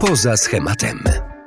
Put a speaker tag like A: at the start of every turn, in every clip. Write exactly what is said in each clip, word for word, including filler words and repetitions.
A: Poza schematem.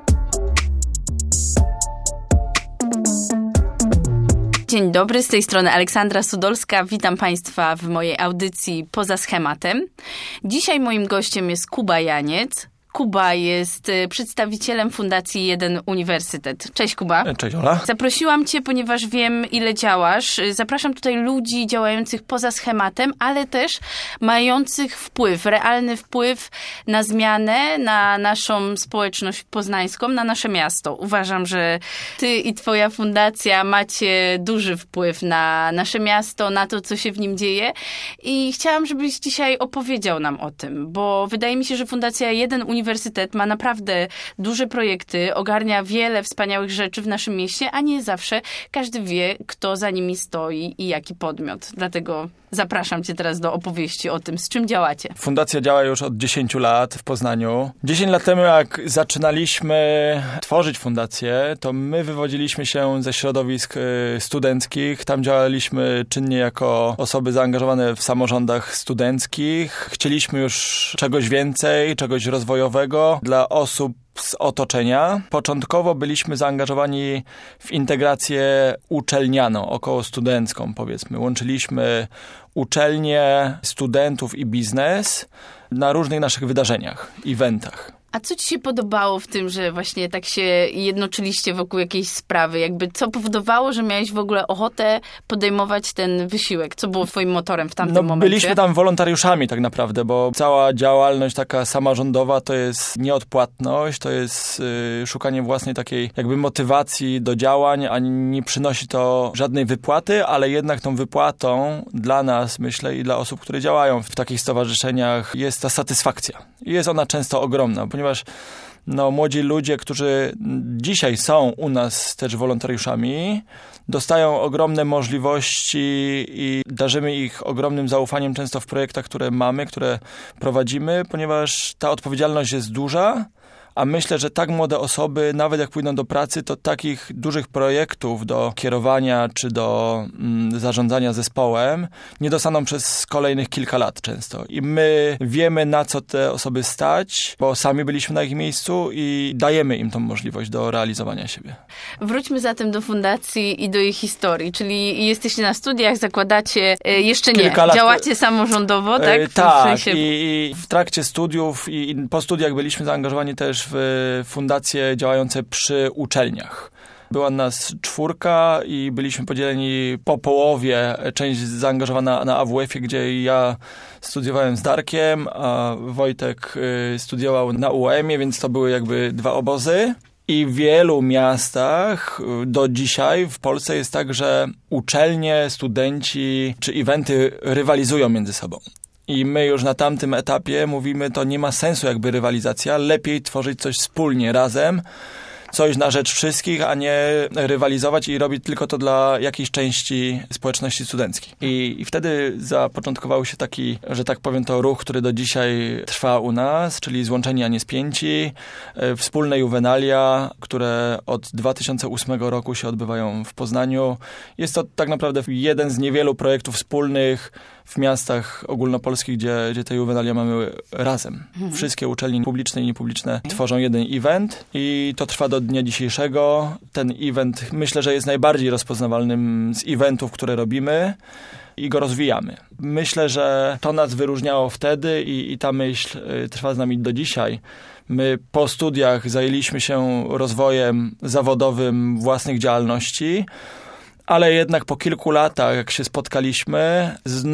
B: Dzień dobry, z tej strony Aleksandra Sudolska. Witam Państwa w mojej audycji Poza schematem. Dzisiaj moim gościem jest Kuba Janiec. Kuba jest przedstawicielem Fundacji Jeden Uniwersytet. Cześć Kuba.
C: Cześć Ola.
B: Zaprosiłam Cię, ponieważ wiem, ile działasz. Zapraszam tutaj ludzi działających poza schematem, ale też mających wpływ, realny wpływ na zmianę, na naszą społeczność poznańską, na nasze miasto. Uważam, że Ty i Twoja fundacja macie duży wpływ na nasze miasto, na to, co się w nim dzieje. I chciałam, żebyś dzisiaj opowiedział nam o tym, bo wydaje mi się, że Fundacja Jeden Uniwersytet Uniwersytet ma naprawdę duże projekty, ogarnia wiele wspaniałych rzeczy w naszym mieście, a nie zawsze każdy wie, kto za nimi stoi i jaki podmiot. Dlatego zapraszam Cię teraz do opowieści o tym, z czym działacie.
C: Fundacja działa już od dziesięciu lat w Poznaniu. dziesięć lat temu, jak zaczynaliśmy tworzyć fundację, to my wywodziliśmy się ze środowisk studenckich. Tam działaliśmy czynnie jako osoby zaangażowane w samorządach studenckich. Chcieliśmy już czegoś więcej, czegoś rozwojowego dla osób z otoczenia. Początkowo byliśmy zaangażowani w integrację uczelnianą, około studencką powiedzmy. Łączyliśmy uczelnie, studentów i biznes na różnych naszych wydarzeniach, eventach.
B: A co Ci się podobało w tym, że właśnie tak się jednoczyliście wokół jakiejś sprawy? Jakby co powodowało, że miałeś w ogóle ochotę podejmować ten wysiłek? Co było Twoim motorem w tamtym
C: no,
B: momencie?
C: Byliśmy tam wolontariuszami tak naprawdę, bo cała działalność taka samorządowa to jest nieodpłatność, to jest y, szukanie własnej takiej jakby motywacji do działań, a nie przynosi to żadnej wypłaty, ale jednak tą wypłatą dla nas, myślę, i dla osób, które działają w takich stowarzyszeniach jest ta satysfakcja. I jest ona często ogromna, ponieważ no, młodzi ludzie, którzy dzisiaj są u nas też wolontariuszami, dostają ogromne możliwości i darzymy ich ogromnym zaufaniem często w projektach, które mamy, które prowadzimy, ponieważ ta odpowiedzialność jest duża, a myślę, że tak młode osoby, nawet jak pójdą do pracy, to takich dużych projektów do kierowania czy do mm, zarządzania zespołem nie dostaną przez kolejnych kilka lat często. I my wiemy, na co te osoby stać, bo sami byliśmy na ich miejscu i dajemy im tą możliwość do realizowania siebie.
B: Wróćmy zatem do fundacji i do jej historii, czyli jesteście na studiach, zakładacie, jeszcze nie,
C: Kilka lat...
B: działacie samorządowo, tak?
C: W tak,
B: sensie...
C: i, i w trakcie studiów i, i po studiach byliśmy zaangażowani też w fundacje działające przy uczelniach. Była nas czwórka i byliśmy podzieleni po połowie, część zaangażowana na A W F-ie, gdzie ja studiowałem z Darkiem, a Wojtek y, studiował na U E M-ie, więc to były jakby dwa obozy. I w wielu miastach do dzisiaj w Polsce jest tak, że uczelnie, studenci czy eventy rywalizują między sobą. I my już na tamtym etapie mówimy, to nie ma sensu jakby rywalizacja, lepiej tworzyć coś wspólnie, razem, coś na rzecz wszystkich, a nie rywalizować i robić tylko to dla jakiejś części społeczności studenckiej. I, i wtedy zapoczątkował się taki, że tak powiem, to ruch, który do dzisiaj trwa u nas, czyli Złączeni, a nie spięci, wspólne juwenalia, które od dwa tysiące ósmego roku się odbywają w Poznaniu. Jest to tak naprawdę jeden z niewielu projektów wspólnych w miastach ogólnopolskich, gdzie, gdzie te juwenalia mamy razem. Mhm. Wszystkie uczelnie publiczne i niepubliczne tworzą jeden event i to trwa do dnia dzisiejszego. Ten event myślę, że jest najbardziej rozpoznawalnym z eventów, które robimy i go rozwijamy. Myślę, że to nas wyróżniało wtedy i, i ta myśl y, trwa z nami do dzisiaj. My po studiach zajęliśmy się rozwojem zawodowym własnych działalności, ale jednak po kilku latach, jak się spotkaliśmy,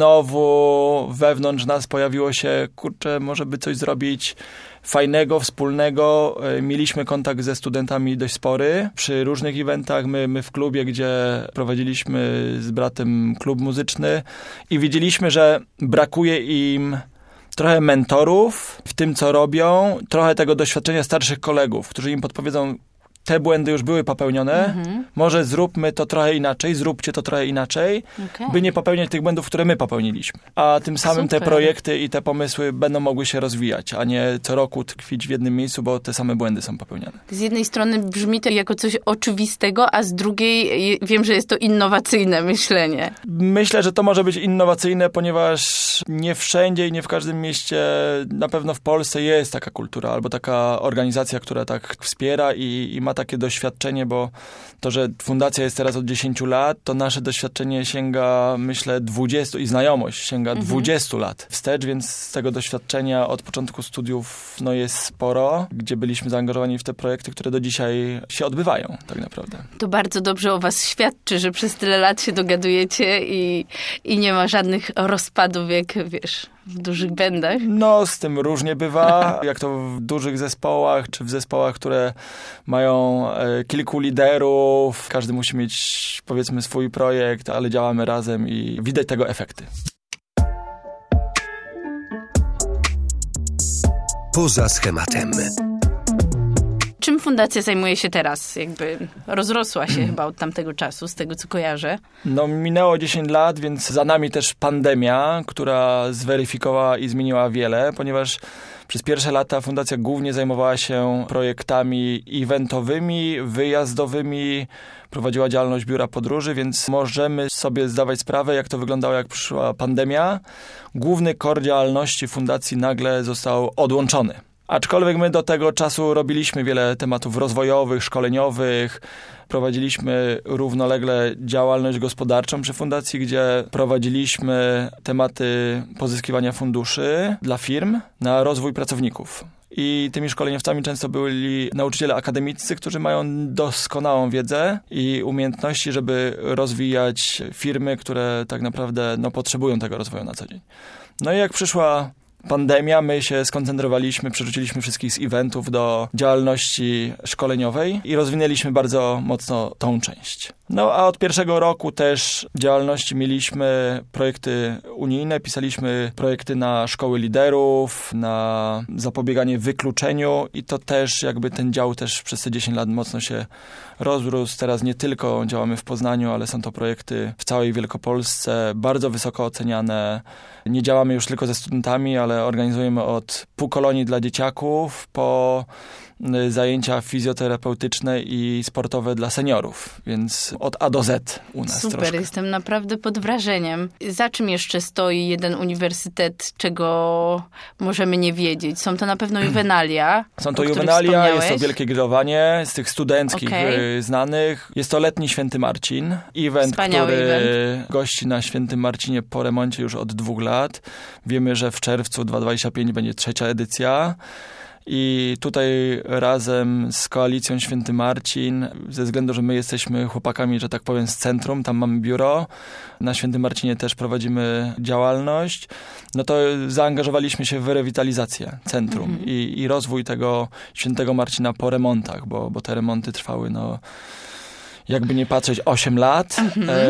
C: znowu wewnątrz nas pojawiło się, kurczę, może by coś zrobić fajnego, wspólnego. Mieliśmy kontakt ze studentami dość spory przy różnych eventach. My, my w klubie, gdzie prowadziliśmy z bratem klub muzyczny i widzieliśmy, że brakuje im trochę mentorów w tym, co robią, trochę tego doświadczenia starszych kolegów, którzy im podpowiedzą, te błędy już były popełnione, mhm. może zróbmy to trochę inaczej, zróbcie to trochę inaczej, okay. by nie popełniać tych błędów, które my popełniliśmy. A tym samym Super. Te projekty i te pomysły będą mogły się rozwijać, a nie co roku tkwić w jednym miejscu, bo te same błędy są popełniane.
B: Z jednej strony brzmi to jako coś oczywistego, a z drugiej wiem, że jest to innowacyjne myślenie.
C: Myślę, że to może być innowacyjne, ponieważ nie wszędzie i nie w każdym mieście, na pewno w Polsce jest taka kultura albo taka organizacja, która tak wspiera i, i ma takie doświadczenie, bo to, że fundacja jest teraz od dziesięciu lat, to nasze doświadczenie sięga, myślę, dwudziestu i znajomość sięga mhm. dwudziestu lat wstecz, więc z tego doświadczenia od początku studiów no jest sporo, gdzie byliśmy zaangażowani w te projekty, które do dzisiaj się odbywają tak naprawdę.
B: To bardzo dobrze o was świadczy, że przez tyle lat się dogadujecie i, i nie ma żadnych rozpadów, jak wiesz, w dużych bandach.
C: No, z tym różnie bywa, jak to w dużych zespołach, czy w zespołach, które mają e, kilku liderów. Każdy musi mieć, powiedzmy, swój projekt, ale działamy razem i widać tego efekty.
B: Poza schematem. Czym fundacja zajmuje się teraz? Jakby rozrosła się chyba od tamtego czasu, z tego co kojarzę.
C: No minęło dziesięć lat, więc za nami też pandemia, która zweryfikowała i zmieniła wiele, ponieważ przez pierwsze lata fundacja głównie zajmowała się projektami eventowymi, wyjazdowymi, prowadziła działalność biura podróży, więc możemy sobie zdawać sprawę, jak to wyglądało, jak przyszła pandemia. Główny core działalności fundacji nagle został odłączony. Aczkolwiek my do tego czasu robiliśmy wiele tematów rozwojowych, szkoleniowych, prowadziliśmy równolegle działalność gospodarczą przy fundacji, gdzie prowadziliśmy tematy pozyskiwania funduszy dla firm na rozwój pracowników. I tymi szkoleniowcami często byli nauczyciele akademiccy, którzy mają doskonałą wiedzę i umiejętności, żeby rozwijać firmy, które tak naprawdę no, potrzebują tego rozwoju na co dzień. No i jak przyszła pandemia, my się skoncentrowaliśmy, przerzuciliśmy wszystkich z eventów do działalności szkoleniowej i rozwinęliśmy bardzo mocno tą część. No a od pierwszego roku też działalności mieliśmy projekty unijne, pisaliśmy projekty na szkoły liderów, na zapobieganie wykluczeniu i to też jakby ten dział też przez te dziesięć lat mocno się rozrósł. Teraz nie tylko działamy w Poznaniu, ale są to projekty w całej Wielkopolsce, bardzo wysoko oceniane. Nie działamy już tylko ze studentami, ale organizujemy od półkolonii dla dzieciaków po zajęcia fizjoterapeutyczne i sportowe dla seniorów, więc od A do Z u nas
B: Super,
C: troszkę.
B: Jestem naprawdę pod wrażeniem. Za czym jeszcze stoi jeden uniwersytet, czego możemy nie wiedzieć? Są to na pewno juwenalia.
C: Są to juwenalia, jest to Wielkie Grillowanie z tych studenckich okay. znanych. Jest to letni Święty Marcin. Event,
B: Wspaniały
C: który
B: event.
C: gości na Świętym Marcinie po remoncie już od dwóch lat. Wiemy, że w czerwcu dwa tysiące dwudziestego piątego będzie trzecia edycja. I tutaj razem z Koalicją Święty Marcin, ze względu, że my jesteśmy chłopakami, że tak powiem, z centrum, tam mamy biuro, na Świętym Marcinie też prowadzimy działalność, no to zaangażowaliśmy się w rewitalizację centrum mhm. i, i rozwój tego Świętego Marcina po remontach, bo, bo te remonty trwały, no... jakby nie patrzeć, osiem lat. Mhm. E,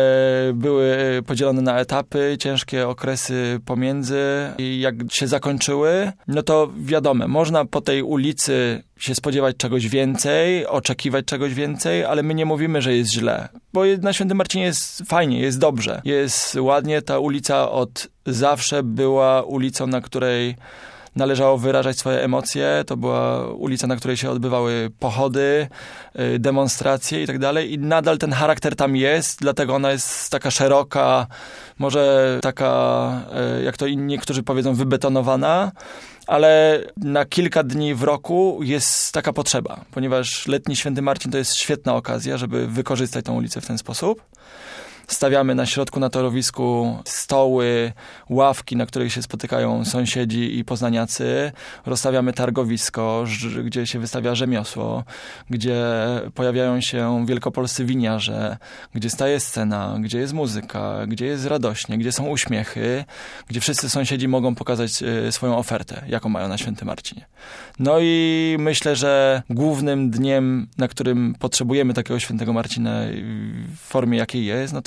C: były podzielone na etapy, ciężkie okresy pomiędzy i jak się zakończyły, no to wiadomo, można po tej ulicy się spodziewać czegoś więcej, oczekiwać czegoś więcej, ale my nie mówimy, że jest źle. Bo na Świętym Marcinie jest fajnie, jest dobrze. Jest ładnie, ta ulica od zawsze była ulicą, na której należało wyrażać swoje emocje. To była ulica, na której się odbywały pochody, demonstracje i tak dalej. I nadal ten charakter tam jest, dlatego ona jest taka szeroka, może taka, jak to inni niektórzy powiedzą, wybetonowana, ale na kilka dni w roku jest taka potrzeba, ponieważ letni Święty Marcin to jest świetna okazja, żeby wykorzystać tą ulicę w ten sposób. Stawiamy na środku na torowisku stoły, ławki, na których się spotykają sąsiedzi i poznaniacy. Rozstawiamy targowisko, gdzie się wystawia rzemiosło, gdzie pojawiają się wielkopolscy winiarze, gdzie staje scena, gdzie jest muzyka, gdzie jest radośnie, gdzie są uśmiechy, gdzie wszyscy sąsiedzi mogą pokazać swoją ofertę, jaką mają na Świętym Marcinie. No i myślę, że głównym dniem, na którym potrzebujemy takiego Świętego Marcina w formie jakiej jest, no to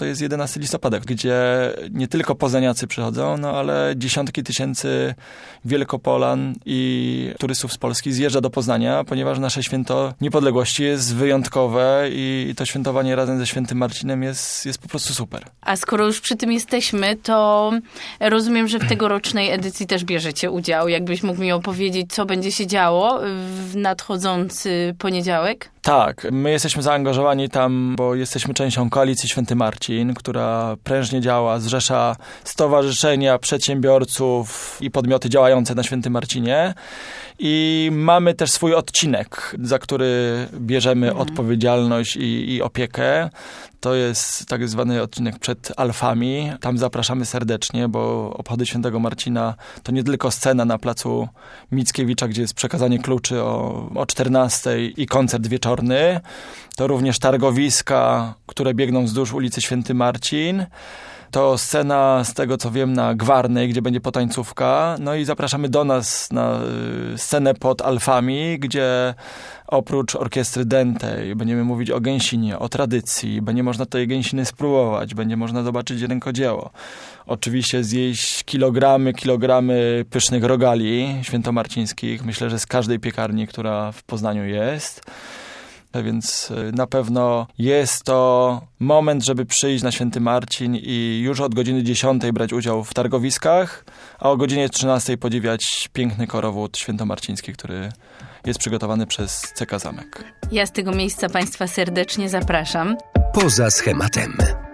C: jest jedenastego listopada, gdzie nie tylko poznaniacy przychodzą, no ale dziesiątki tysięcy Wielkopolan i turystów z Polski zjeżdża do Poznania, ponieważ nasze święto niepodległości jest wyjątkowe i to świętowanie razem ze świętym Marcinem jest, jest po prostu super.
B: A skoro już przy tym jesteśmy, to rozumiem, że w tegorocznej edycji też bierzecie udział. Jakbyś mógł mi opowiedzieć, co będzie się działo w nadchodzący poniedziałek?
C: Tak, my jesteśmy zaangażowani tam, bo jesteśmy częścią Koalicji Święty Marcin, która prężnie działa, zrzesza stowarzyszenia, przedsiębiorców i podmioty działające na Świętym Marcinie. I mamy też swój odcinek, za który bierzemy mhm. odpowiedzialność i, i opiekę. To jest tak zwany odcinek przed Alfami. Tam zapraszamy serdecznie, bo obchody Świętego Marcina to nie tylko scena na placu Mickiewicza, gdzie jest przekazanie kluczy o, o czternastej i koncert wieczorny. To również targowiska, które biegną wzdłuż ulicy Święty Marcin. To scena, z tego co wiem, na Gwarnej, gdzie będzie potańcówka. No i zapraszamy do nas na scenę pod Alfami, gdzie oprócz orkiestry dętej będziemy mówić o gęsinie, o tradycji. Będzie można tej gęsiny spróbować, będzie można zobaczyć rękodzieło. Oczywiście zjeść kilogramy, kilogramy pysznych rogali świętomarcińskich. Myślę, że z każdej piekarni, która w Poznaniu jest. Więc na pewno jest to moment, żeby przyjść na Święty Marcin i już od godziny dziesiątej brać udział w targowiskach, a o godzinie trzynastej podziwiać piękny korowód świętomarciński, który jest przygotowany przez C K Zamek.
B: Ja z tego miejsca Państwa serdecznie zapraszam.
A: Poza schematem.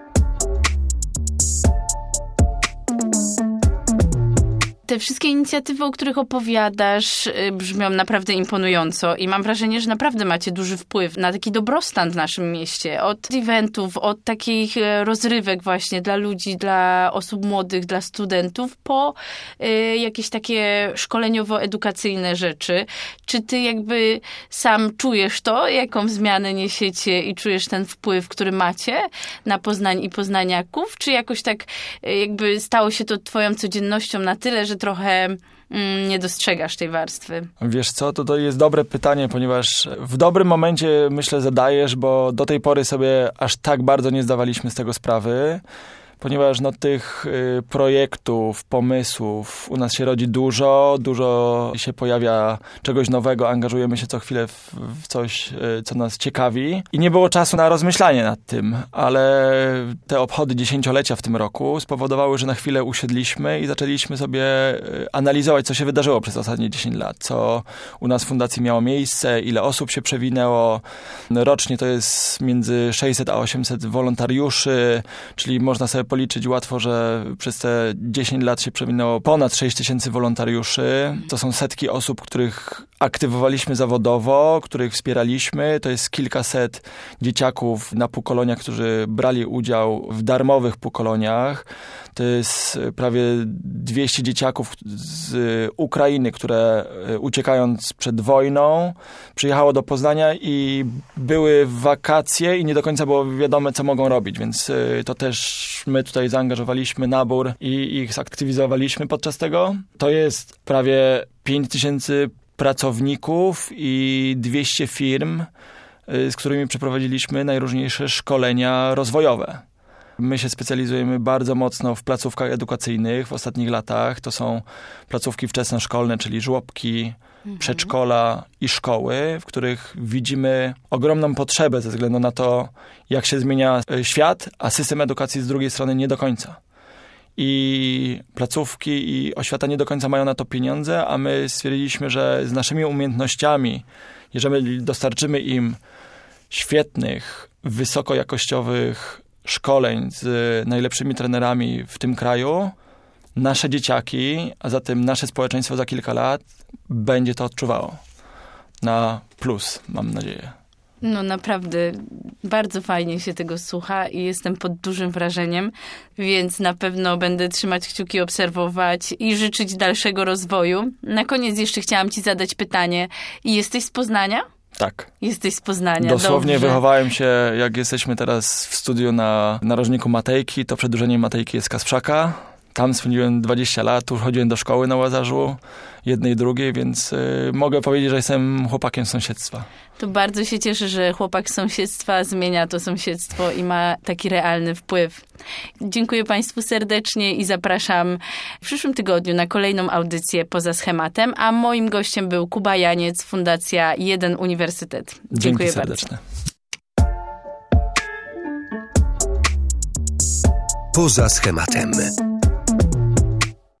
B: Te wszystkie inicjatywy, o których opowiadasz, brzmią naprawdę imponująco i mam wrażenie, że naprawdę macie duży wpływ na taki dobrostan w naszym mieście. Od eventów, od takich rozrywek właśnie dla ludzi, dla osób młodych, dla studentów, po y, jakieś takie szkoleniowo-edukacyjne rzeczy. Czy ty jakby sam czujesz to, jaką zmianę niesiecie i czujesz ten wpływ, który macie na Poznań i poznaniaków? Czy jakoś tak y, jakby stało się to twoją codziennością na tyle, że trochę mm, nie dostrzegasz tej warstwy?
C: Wiesz co, to, to jest dobre pytanie, ponieważ w dobrym momencie, myślę, zadajesz, bo do tej pory sobie aż tak bardzo nie zdawaliśmy z tego sprawy, ponieważ no, tych y, projektów, pomysłów u nas się rodzi dużo, dużo się pojawia czegoś nowego, angażujemy się co chwilę w, w coś, y, co nas ciekawi i nie było czasu na rozmyślanie nad tym, ale te obchody dziesięciolecia w tym roku spowodowały, że na chwilę usiedliśmy i zaczęliśmy sobie y, analizować, co się wydarzyło przez ostatnie dziesięć lat, co u nas w fundacji miało miejsce, ile osób się przewinęło. Rocznie to jest między sześćset a osiemset wolontariuszy, czyli można sobie policzyć łatwo, że przez te dziesięć lat się przewinęło ponad sześć tysięcy wolontariuszy. To są setki osób, których aktywowaliśmy zawodowo, których wspieraliśmy. To jest kilkaset dzieciaków na półkoloniach, którzy brali udział w darmowych półkoloniach. To jest prawie dwieście dzieciaków z Ukrainy, które uciekając przed wojną przyjechało do Poznania i były wakacje i nie do końca było wiadome, co mogą robić, więc to też my tutaj zaangażowaliśmy nabór i ich zaktywizowaliśmy podczas tego. To jest prawie pięć tysięcy pracowników i dwieście firm, z którymi przeprowadziliśmy najróżniejsze szkolenia rozwojowe. My się specjalizujemy bardzo mocno w placówkach edukacyjnych w ostatnich latach. To są placówki wczesnoszkolne, czyli żłobki, mhm. przedszkola i szkoły, w których widzimy ogromną potrzebę ze względu na to, jak się zmienia świat, a system edukacji z drugiej strony nie do końca. I placówki i oświata nie do końca mają na to pieniądze, a my stwierdziliśmy, że z naszymi umiejętnościami, jeżeli dostarczymy im świetnych, wysokojakościowych szkoleń z najlepszymi trenerami w tym kraju, nasze dzieciaki, a zatem nasze społeczeństwo za kilka lat będzie to odczuwało. Na plus, mam nadzieję.
B: No naprawdę, bardzo fajnie się tego słucha i jestem pod dużym wrażeniem, więc na pewno będę trzymać kciuki, obserwować i życzyć dalszego rozwoju. Na koniec jeszcze chciałam ci zadać pytanie. Jesteś z Poznania?
C: Tak.
B: Jesteś z Poznania,
C: Dosłownie
B: dobrze. Wychowałem
C: się, jak jesteśmy teraz w studiu na narożniku Matejki, to przedłużeniem Matejki jest Kasprzaka. Tam spędziłem dwadzieścia lat, tu chodziłem do szkoły na Łazarzu, jednej i drugiej, więc y, mogę powiedzieć, że jestem chłopakiem z sąsiedztwa.
B: To bardzo się cieszę, że chłopak z sąsiedztwa zmienia to sąsiedztwo i ma taki realny wpływ. Dziękuję Państwu serdecznie i zapraszam w przyszłym tygodniu na kolejną audycję Poza schematem, a moim gościem był Kuba Janiec, Fundacja Jeden Uniwersytet. Dziękuję
C: Dzięki serdeczne.
A: Poza schematem.